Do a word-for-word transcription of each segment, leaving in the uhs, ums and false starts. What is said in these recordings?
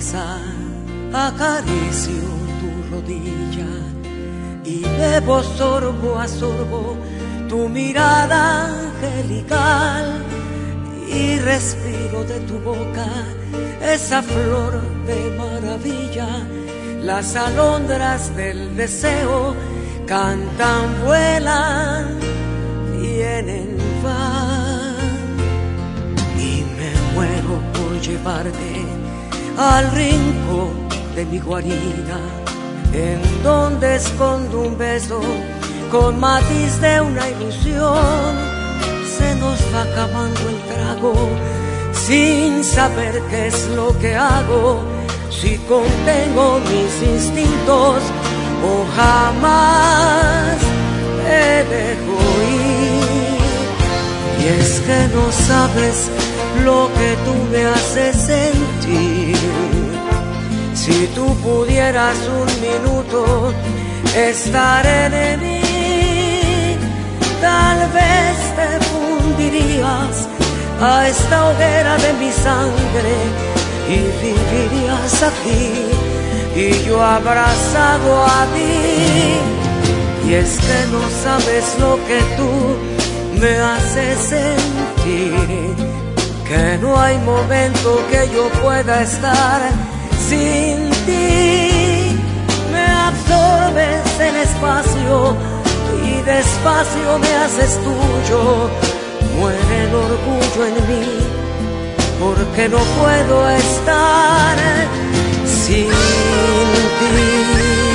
cabeza, acaricio tu rodilla y bebo sorbo a sorbo tu mirada angelical y respiro de tu boca esa flor de maravilla. Las alondras del deseo cantan, vuelan, vienen, van, y me muero por llevarte al rincón de mi guarida, en donde escondo un beso con matiz de una ilusión. Se nos va acabando el trago sin saber qué es lo que hago, si contengo mis instintos o jamás te dejo ir. Y es que no sabes lo que tú me haces sentir. Si tú pudieras un minuto estar en mí, tal vez te fundirías a esta hoguera de mi sangre y vivirías aquí y yo abrazado a ti. Y es que no sabes lo que tú me haces sentir, que no hay momento que yo pueda estar sin ti. Me absorbes el espacio y despacio me haces tuyo. Muere el orgullo en mí porque no puedo estar sin ti.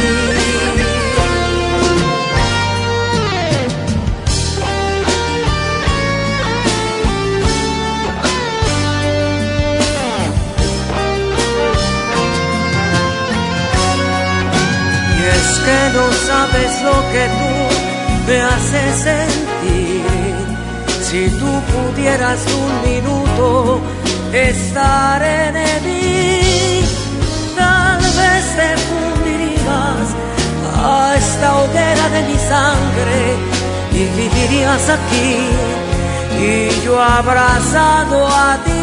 Es que no sabes lo que tú me haces sentir. Si tú pudieras un minuto estar en mí, tal vez te fundirías a esta hoguera de mi sangre y vivirías aquí y yo abrazado a ti.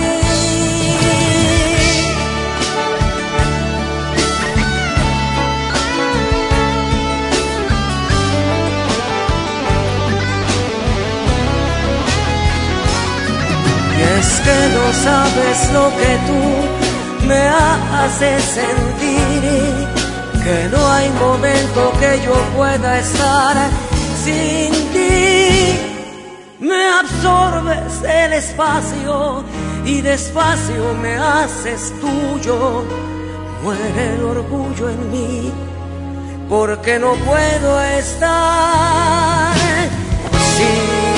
Es que no sabes lo que tú me haces sentir, que no hay momento que yo pueda estar sin ti. Me absorbes el espacio y despacio me haces tuyo. Muere el orgullo en mí porque no puedo estar sin ti.